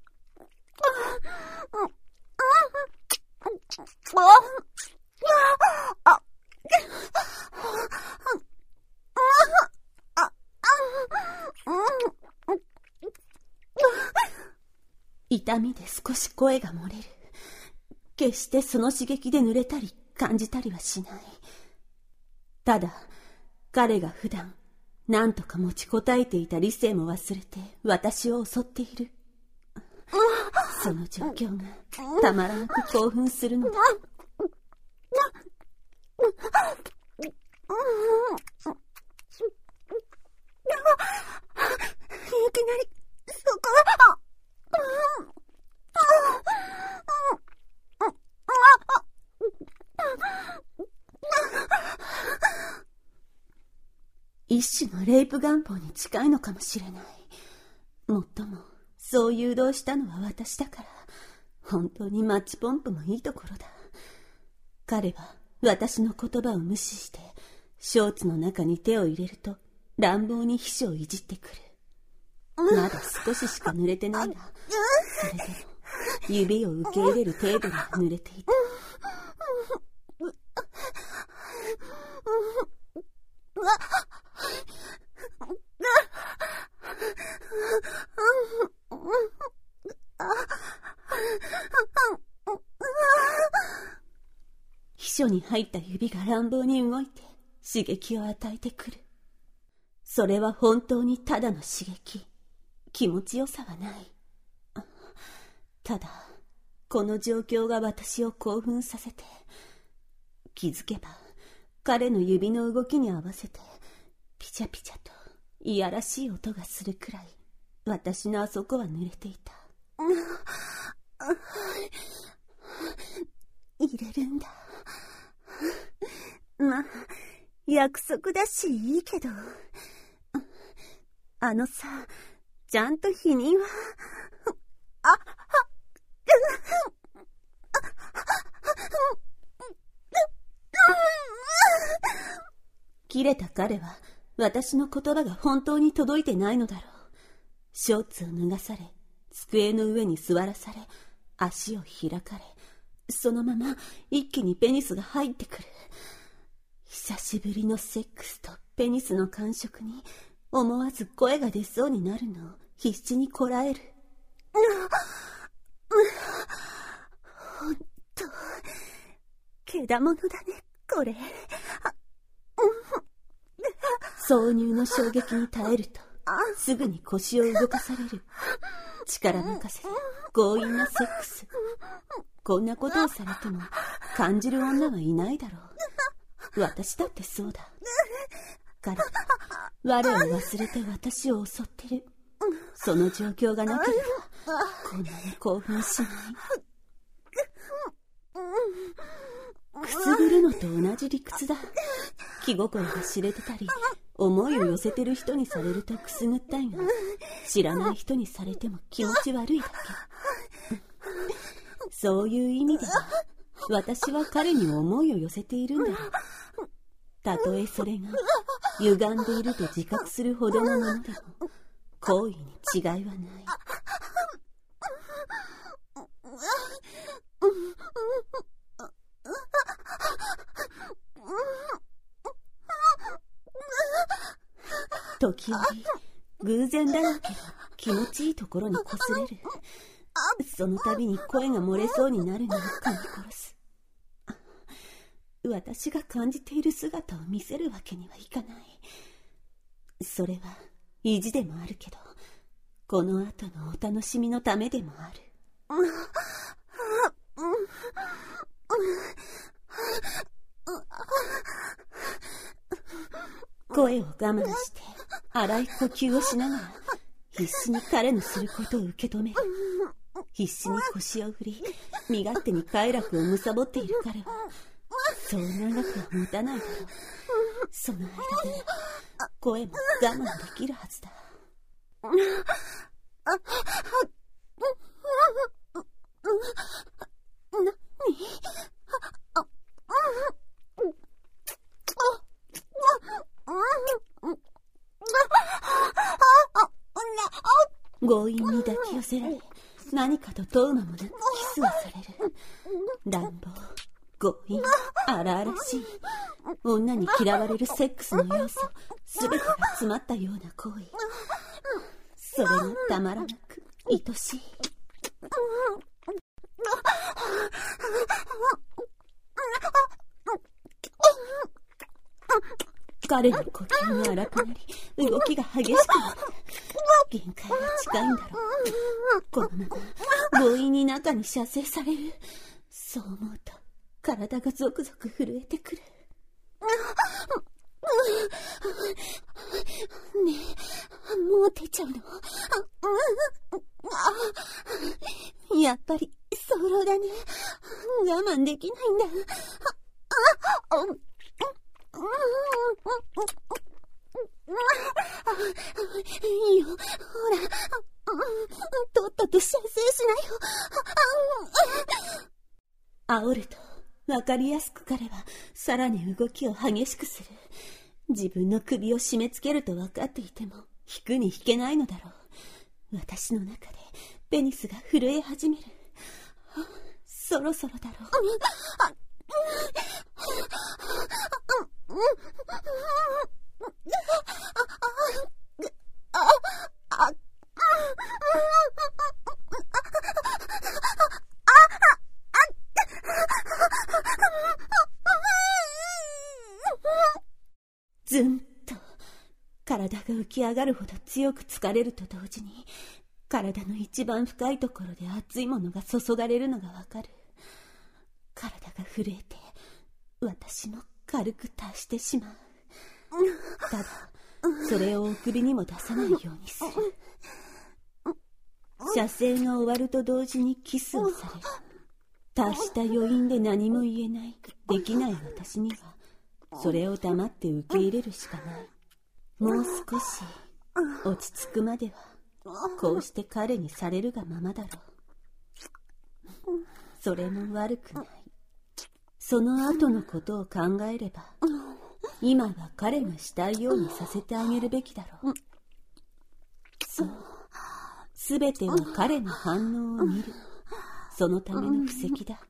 あ、 痛みで少し声が漏れる。決してその刺激で濡れたり感じたりはしない。ただ、彼が普段何とか持ちこたえていた理性も忘れて私を襲っている。その状況がたまらなく興奮するのだ。 いきなりそこは一種のレイプ願望に近いのかもしれない。もっともそう誘導したのは私だから、本当にマッチポンプもいいところだ。彼は私の言葉を無視してショーツの中に手を入れると乱暴に皮脂をいじってくる。まだ少ししか濡れてないが、それでも指を受け入れる程度に濡れていた。秘書に入った指が乱暴に動いて刺激を与えてくる。それは本当にただの刺激。気持ちよさはない。ただ、この状況が私を興奮させて、気づけば彼の指の動きに合わせてピチャピチャといやらしい音がするくらい、私のあそこは濡れていた。 入れるんだ。まあ、約束だしいいけど。あのさ、ちゃんと否認は。あ、あ、 切れた彼は私の言葉が本当に届いてないのだろう。ショーツを脱がされ、机の上に座らされ、足を開かれ、そのまま一気にペニスが入ってくる。久しぶりのセックスとペニスの感触に思わず声が出そうになるのを必死にこらえる。 ほんと、けだものだね、これ。 挿入の衝撃に耐えると、すぐに腰を動かされる。力任せ、強引なセックス。こんなことをされても感じる女はいないだろう。私だってそうだ。彼は我を忘れて私を襲ってる。その状況がなければこんなに興奮しない。くすぐるのと同じ理屈だ。気心が知れてたり思いを寄せてる人にされるとくすぐったいが、知らない人にされても気持ち悪いだけ。そういう意味では私は彼に思いを寄せているんだろう。たとえそれが歪んでいると自覚するほどのものでも行為に違いはない。時折偶然だろうけど気持ちいいところにこすれる。その度に声が漏れそうになるのを噛み殺す。私が感じている姿を見せるわけにはいかない。それは意地でもあるけど、この後のお楽しみのためでもある。声を我慢して荒い呼吸をしながら必死に彼のすることを受け止める。必死に腰を振り身勝手に快楽を貪っている彼はそう長くは持たないだろう。その間に声も我慢できるはずだ。強引に抱き寄せられ、何かと問う間もなくキスをされる。乱暴、強引、荒々しい、女に嫌われるセックスの要素すべてが詰まったような行為。それがたまらなく愛しい。彼の呼吸が荒くなり、動きが激しくなる。限界が近いんだろう。このまま強引に中に射精される。そう思うと体がゾクゾク震えてくる。ねえ、もう出ちゃうの？やっぱり早漏だね。我慢できないんだ。いいよ、ほら、とっとと射精しなよ。煽ると分かりやすく彼はさらに動きを激しくする。自分の首を締め付けると分かっていても引くに引けないのだろう。私の中でペニスが震え始める。そろそろだろう。ずんと体が浮き上がるほど強く疲れると同時に、体の一番深いところで熱いものが注がれるのがわかる。体が震えて私も軽く達してしまう。ただそれをお首にも出さないようにする。射精が終わると同時にキスをされる。達した余韻で何も言えない、できない私にはそれを黙って受け入れるしかない。もう少し落ち着くまではこうして彼にされるがままだろう。それも悪くない。その後のことを考えれば今は彼がしたいようにさせてあげるべきだろう。そう、すべては彼の反応を見る。そのための布石だ。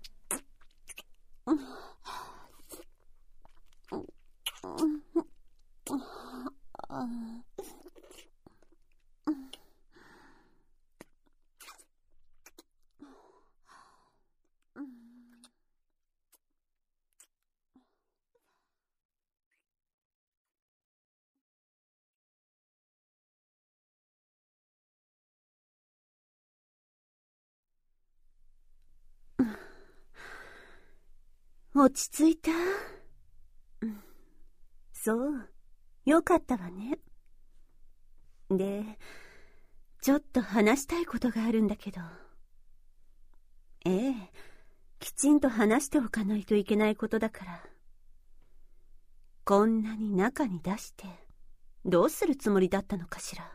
落ち着いた？そう、よかったわね。で、ちょっと話したいことがあるんだけど。ええ、きちんと話しておかないといけないことだから。こんなに中に出してどうするつもりだったのかしら。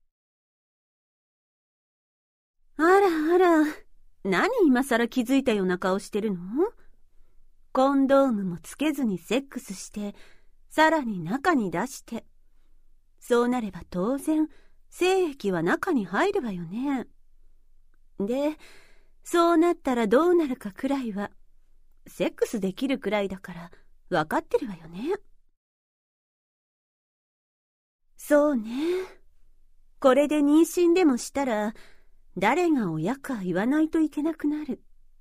あらあら、何今さら気づいたような顔してるの？コンドームもつけずにセックスして、さらに中に出して。そうなれば当然、精液は中に入るわよね。で、そうなったらどうなるかくらいは、セックスできるくらいだから分かってるわよね。そうね。これで妊娠でもしたら、誰が親か言わないといけなくなる。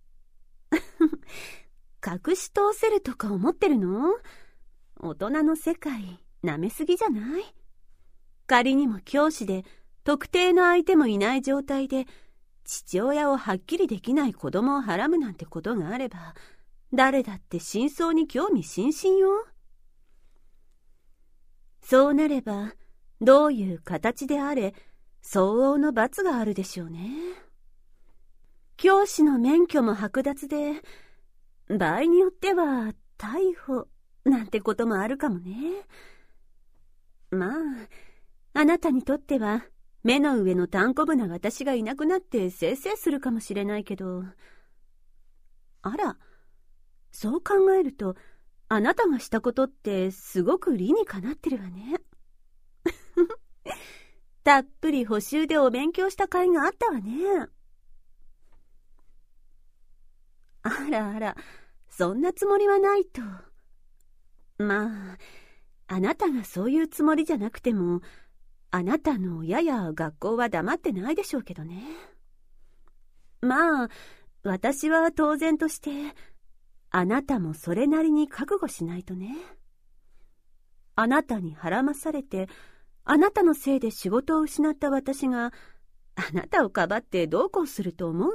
隠し通せるとか思ってるの？大人の世界、舐めすぎじゃない？仮にも教師で特定の相手もいない状態で父親をはっきりできない子供をはらむなんてことがあれば、誰だって真相に興味津々よ。そうなればどういう形であれ相応の罰があるでしょうね。教師の免許も剥奪で、場合によっては逮捕なんてこともあるかもね。 まあ、あなたにとっては、目の上のたんこぶな私がいなくなってせいせいするかもしれないけど。あら、そう考えると、あなたがしたことってすごく理にかなってるわね。たっぷり補習でお勉強した甲斐があったわね。あらあら、そんなつもりはないと。まあ、あなたがそういうつもりじゃなくても、あなたの親や学校は黙ってないでしょうけどね。まあ、私は当然として、あなたもそれなりに覚悟しないとね。あなたに孕まされて、あなたのせいで仕事を失った私が、あなたをかばってどうこうすると思う？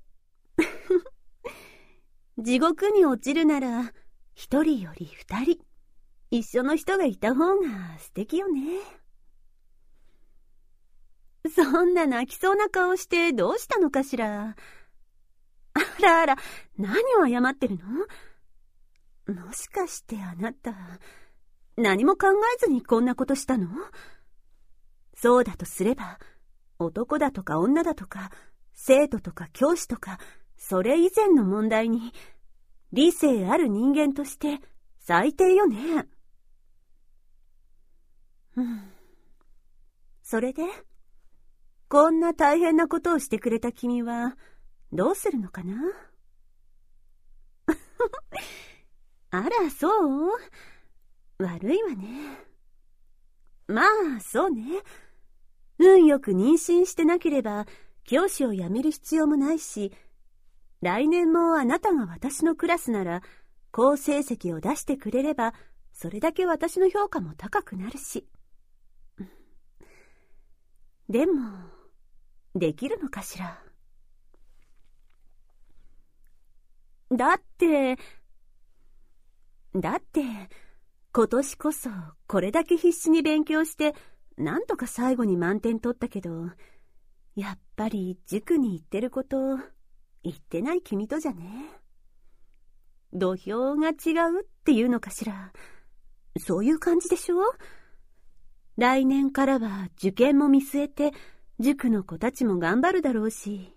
地獄に落ちるなら、一人より二人、一緒の人がいた方が素敵よね。そんな泣きそうな顔してどうしたのかしら。あらあら、何を謝ってるの？もしかしてあなた、何も考えずにこんなことしたの？そうだとすれば、男だとか女だとか、生徒とか教師とか、それ以前の問題に、理性ある人間として最低よね。うん。それで、こんな大変なことをしてくれた君は、どうするのかな？あら、そう？悪いわね。まあ、そうね。運よく妊娠してなければ、教師を辞める必要もないし、来年もあなたが私のクラスなら、好成績を出してくれれば、それだけ私の評価も高くなるし。でも、できるのかしら。だって、だって、今年こそこれだけ必死に勉強して、なんとか最後に満点取ったけど、やっぱり塾に行ってること、言ってない君とじゃね。土俵が違うっていうのかしら。そういう感じでしょ？来年からは受験も見据えて、塾の子たちも頑張るだろうし。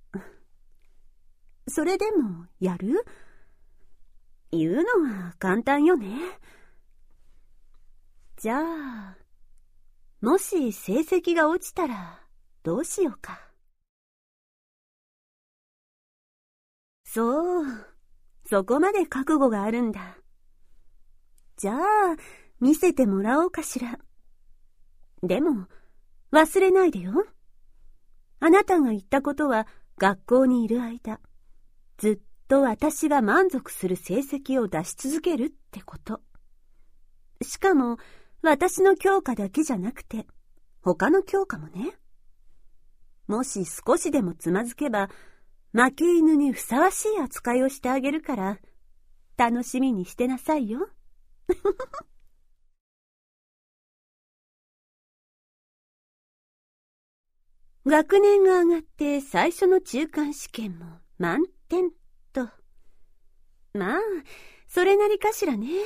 それでもやる？言うのは簡単よね。じゃあ、もし成績が落ちたらどうしようか。そう、そこまで覚悟があるんだ。じゃあ、見せてもらおうかしら。でも、忘れないでよ。あなたが言ったことは学校にいる間、ずっと私が満足する成績を出し続けるってこと。しかも、私の教科だけじゃなくて、他の教科もね。もし少しでもつまずけば、負け犬にふさわしい扱いをしてあげるから、楽しみにしてなさいよ。学年が上がって最初の中間試験も満点と。まあ、それなりかしらね。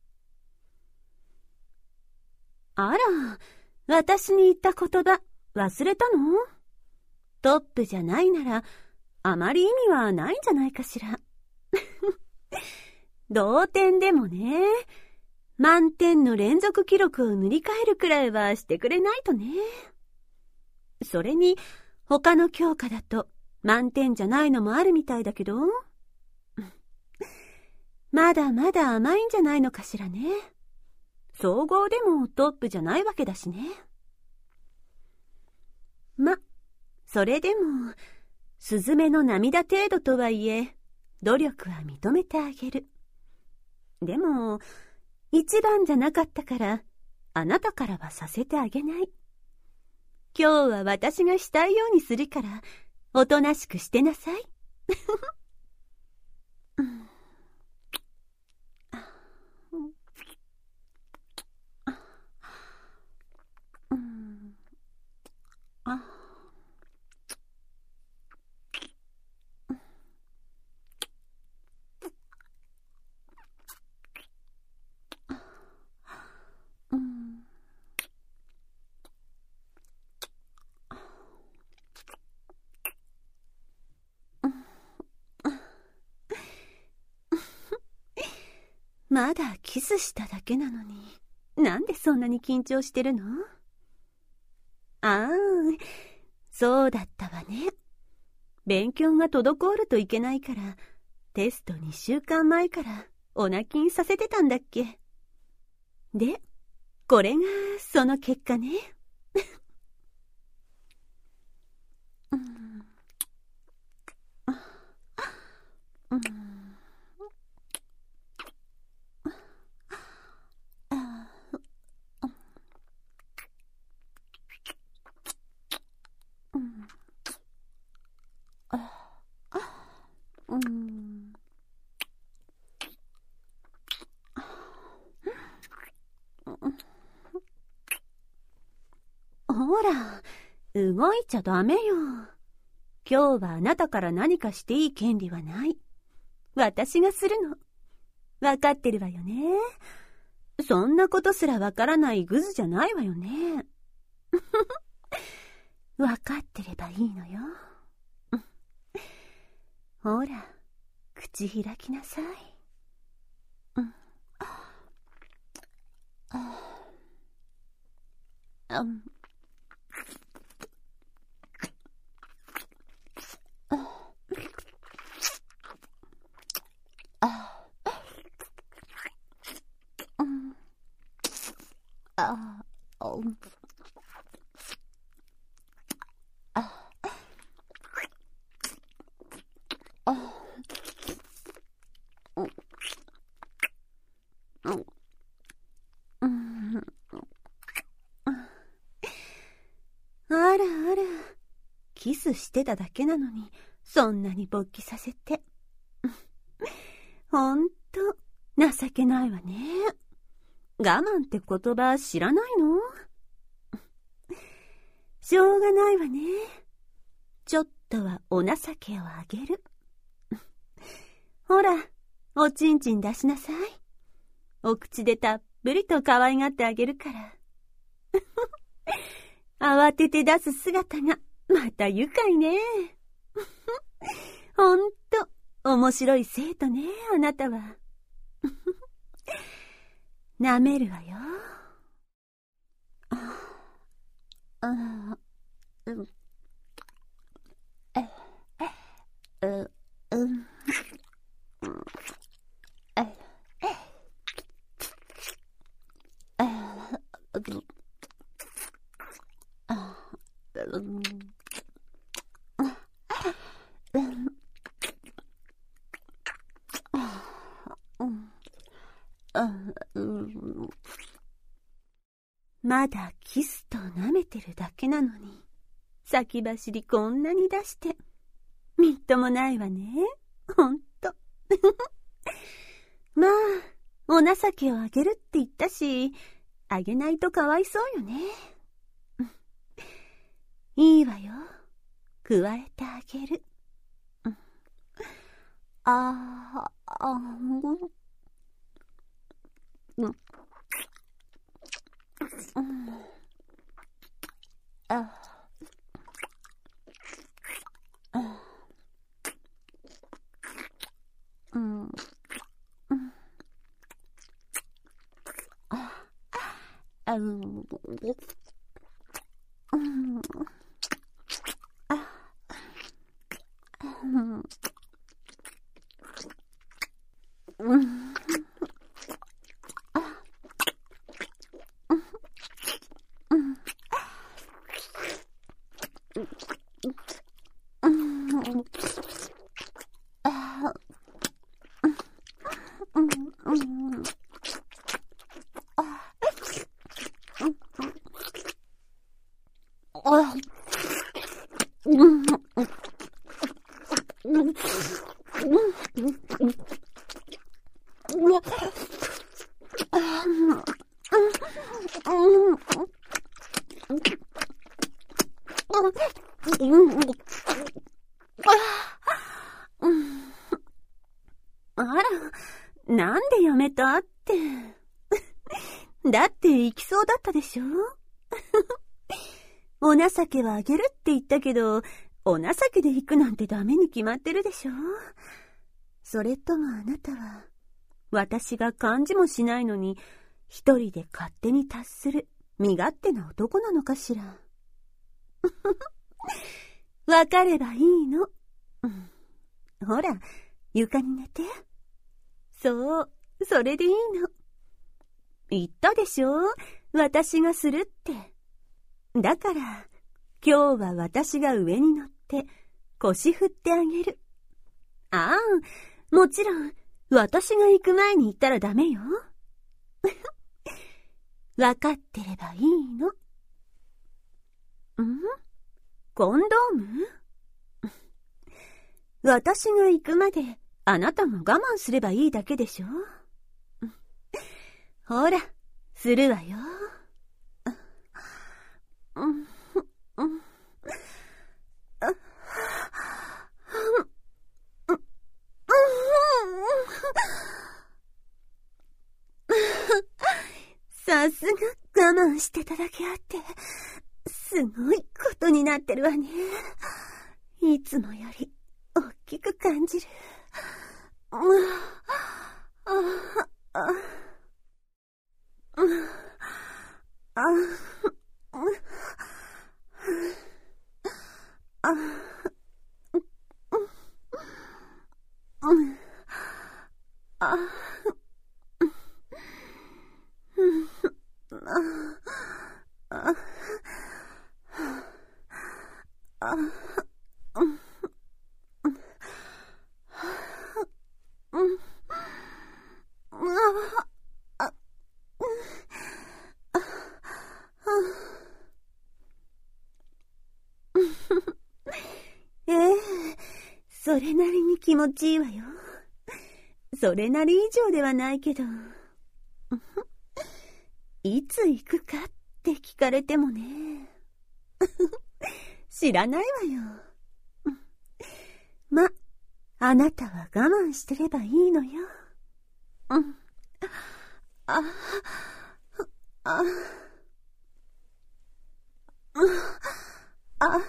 あら、私に言った言葉忘れたの？トップじゃないなら、あまり意味はないんじゃないかしら。同点でもね、満点の連続記録を塗り替えるくらいはしてくれないとね。それに、他の教科だと満点じゃないのもあるみたいだけど、まだまだ甘いんじゃないのかしらね。総合でもトップじゃないわけだしね。ま、それでも、スズメの涙程度とはいえ、努力は認めてあげる。でも、一番じゃなかったから、あなたからはさせてあげない。今日は私がしたいようにするから、おとなしくしてなさい。 まだキスしただけなのに、なんでそんなに緊張してるの？ああ、そうだったわね。勉強が滞るといけないから、テストにしゅうかんまえからお泣きにさせてたんだっけ。で、これがその結果ね。うんうんうん、ほら、動いちゃダメよ。今日はあなたから何かしていい権利はない。私がするの。わかってるわよね。そんなことすらわからないグズじゃないわよね。わかってればいいのよ。ほら、口開きなさい。うん。ああ。うん。ああ、うん。ああ、うん。うん。うん。あらあら、キスしてただけなのに、そんなに勃起させて。ほんと、情けないわね。我慢って言葉知らないの？しょうがないわね。ちょっとはお情けをあげる。ほら、おちんちん出しなさい。お口でたっぷりと可愛がってあげるから。慌てて出す姿がまた愉快ね。ほんと面白い生徒ね、あなたは。なめるわよ。ああ、うん、え、え、う、うん、え、え、え、うん、あ、うん、うん、うん、まだキスと舐めてるだけなのに、先走りこんなに出して、みっともないわね。ほんと。まあ、お情けをあげるって言ったし、あげないとかわいそうよね。いいわよ。加えてあげる。ああ、あうん。うん。ああ。うん。ああ。うん。うん。あ。うん。うん。あら、なんでやめたって。だって行きそうだったでしょ。お情けはあげるって言ったけど、お情けで行くなんてダメに決まってるでしょ。それともあなたは、 私が感じもしないのに、一人で勝手に達する身勝手な男なのかしら。わかればいいの。うん、ほら、床に寝て。そう、それでいいの。言ったでしょ、私がするって。だから、今日は私が上に乗って腰振ってあげる。ああ、もちろん、私が行く前に行ったらダメよ。わかってればいいの。ん？コンドーム？私が行くまであなたも我慢すればいいだけでしょ。ほら、するわよ。さすが我慢してただけあって、すごいことになってるわね。いつもより大きく感じる。ああああああええ、それなりに気持ちいいわよ。それなり以上ではないけど。いつ行くかって聞かれてもね。知らないわよ。ま、あなたは我慢してればいいのよ。うん。あ、あ、あ、あ、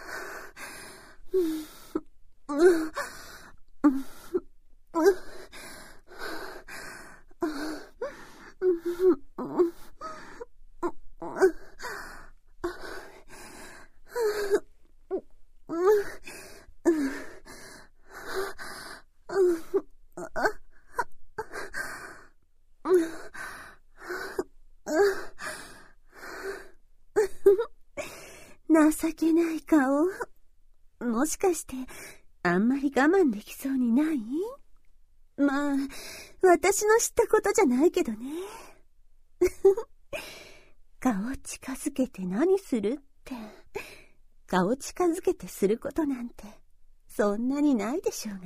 情けない顔。もしかしてあんまり我慢できそうにない？まあ、私の知ったことじゃないけどね。顔近づけて何するって、顔近づけてすることなんてそんなにないでしょ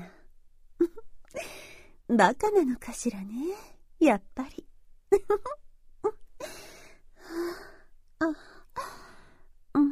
うが。バカなのかしらね、やっぱり。あ、うん、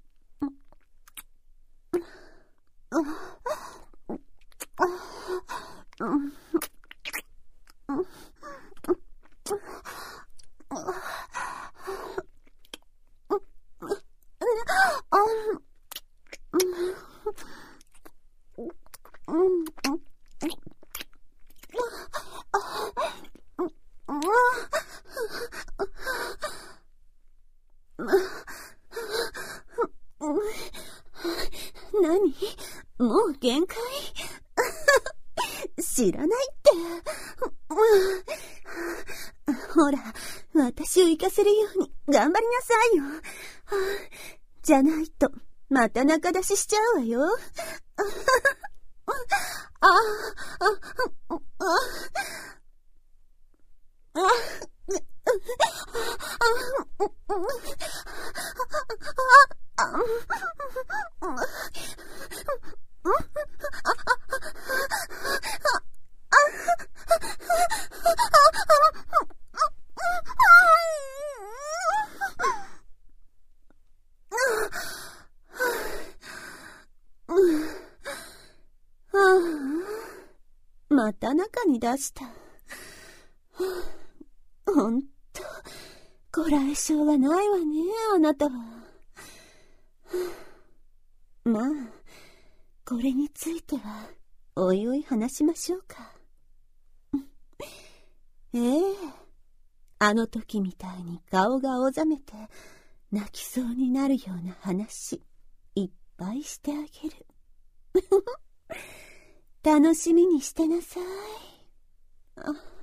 何？もう限界？知らないって。ほら、私を行かせるように頑張りなさいよ。じゃないと、また仲出ししちゃうわよ。あ、あ、あ、あ、また中に出した。ほんと、こらえ性がないわね、あなたは。まあ、これについては、おいおい話しましょうか。 ええ、あの時みたいに顔が青ざめて泣きそうになるような話、いっぱいしてあげる。楽しみにしてなさい。あ